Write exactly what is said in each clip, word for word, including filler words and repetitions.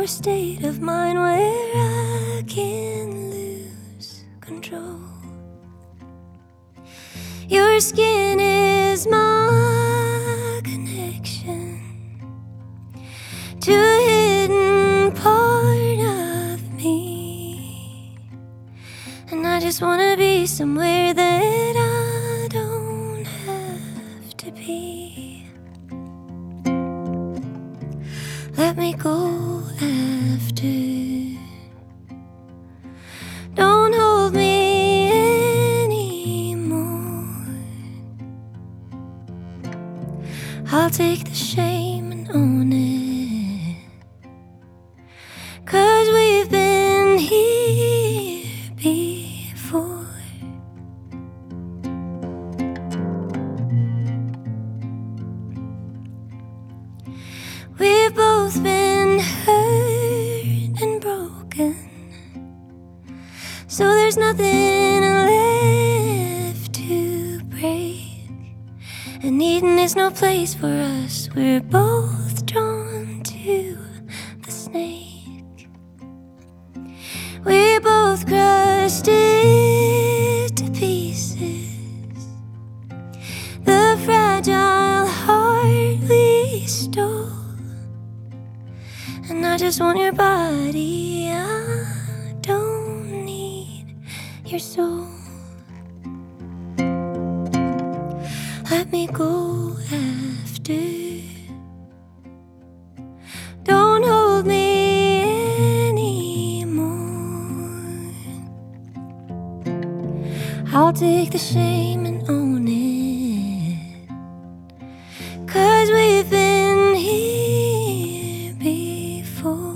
a state of mind where I can lose control. Your skin is my connection to a hidden part of me, and I just wanna be somewhere that I don't have to be. Let me go after. Don't hold me anymore. I'll take the shame and own it, 'cause we've been here before. We've both been hurt and broken, so there's nothing left to break. And Eden is no place for us. We're both drawn to the snake. We both crushed it to pieces, the fragile heart we stole. And I just want your body, I don't need your soul. Let me go after. Don't hold me anymore. I'll take the shame and own it, 'cause we've been here before.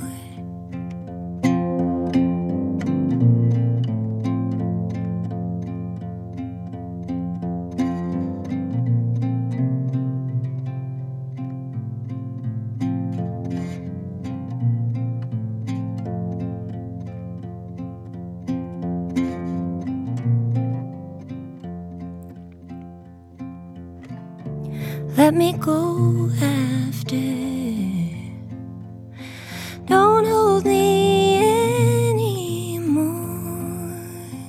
Let me go after. Don't hold me anymore.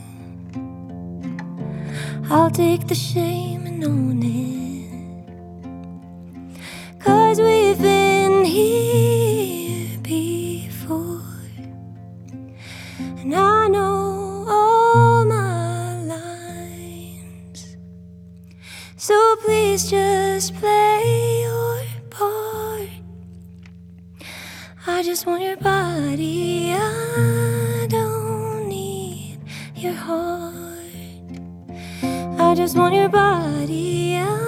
I'll take the shame and own it, 'cause we've been here before. And I know all my lines, so please just play your part. I just want your body, I don't need your heart. I just want your body, I